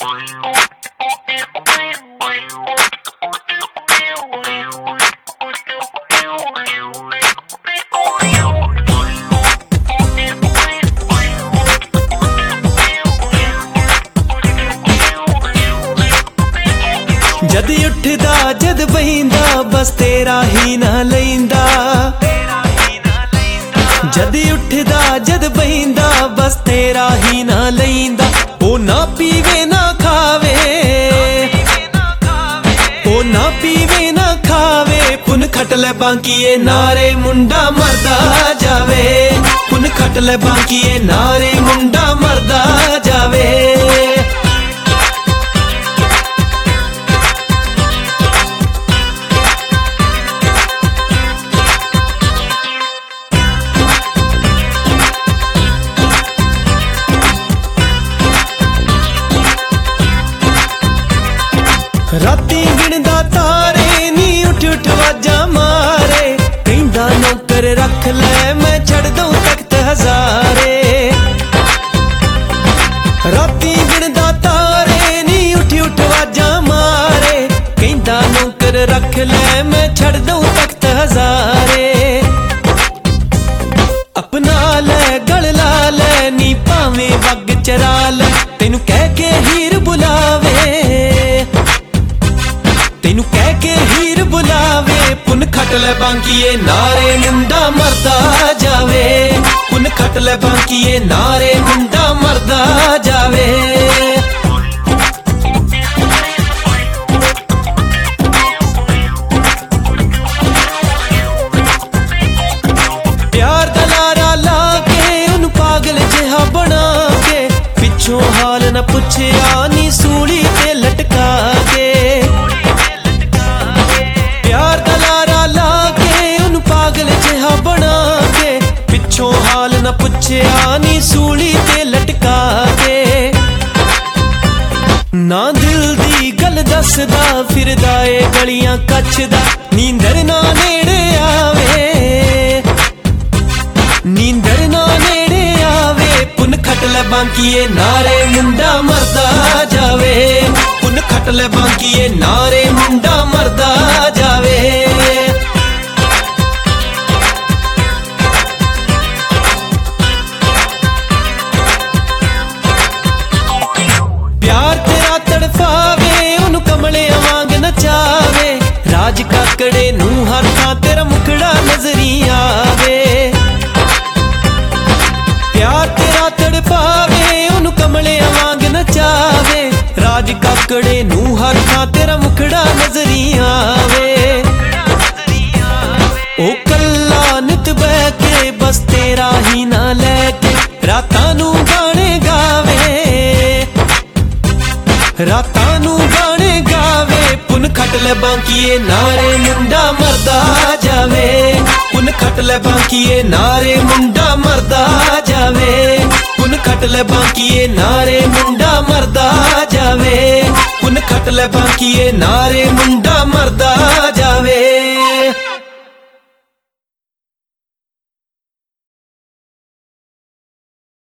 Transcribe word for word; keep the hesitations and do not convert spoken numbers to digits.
जद उठदा जद बहिंदा बस तेरा ही ना लैंदा। जद उठदा जद बहिंदा बस तेरा ही ना लैंदा। ओ ना पीवे ना खावे, ओ ना पीवे ना खावे, पुन खटले बांकिए नारे मुंडा मरदा जावे। पुन खटले बांकिए नारे मुंडा मरदा जावे। राती गिणदा तारे नी उठ उठ वाजा मारे। कहंदा नौकर रख ले मैं छड़ दूं तख्त हजारे। राती गिणदा तारे नी उठ उठ वाजा मारे। कहंदा नौकर रख ले मैं छड़ दूं तख्त हजारे। अपना ले गल ला ले नी भावें वग चरा ले। तेनू कह के हीर बुलावे, तेनू कह के हीर बुलावे। पुन खटले बांकिए नारे मुंडा मरदा जावे। पुन खटले बांकिए नारे मुंडा मरदा जावे। प्यार दा लारा ला के उन पागल जिहा बना के। पिछों हाल न पुछया नी सूली ते लटका के। पिछों हाल न पुछया नी सूली ते लटका के। ना दिल दी गल दसदा फिरदा ए गलियां कछदा। नींदर ना नेड़े आवे, नींदर ना नेड़े आवे। पुन खटले बांकिए नारे मुंडा मरदा जावे। पुन खटले बांकिए नारे मुंडा मरदा जावे। प्यार तेरा तड़फावे उन कमलियां वांग नचावे। राज काकड़े नू हर थां तेरा मुखड़ा नजरी आवे। प्यार तेरा तड़फावे उन कमलियां वांग नचावे। राज काकड़े नू हर थां तेरा मुखड़ा नजरी आवे। ओ कल्ला नित बह के बस तेरा ही ना लैके। रातां नू गाने गावे, रातां नू गाने गावे। पुन खटले बांकिए नारे मुंडा मरदा जावे। पुन खटले बांकिए नारे मुंडा मरदा जावे। पुन खटले बांकिए नारे मुंडा मरदा जावे। पुन खटले बांकिए नारे मुंडा मरदा जावे।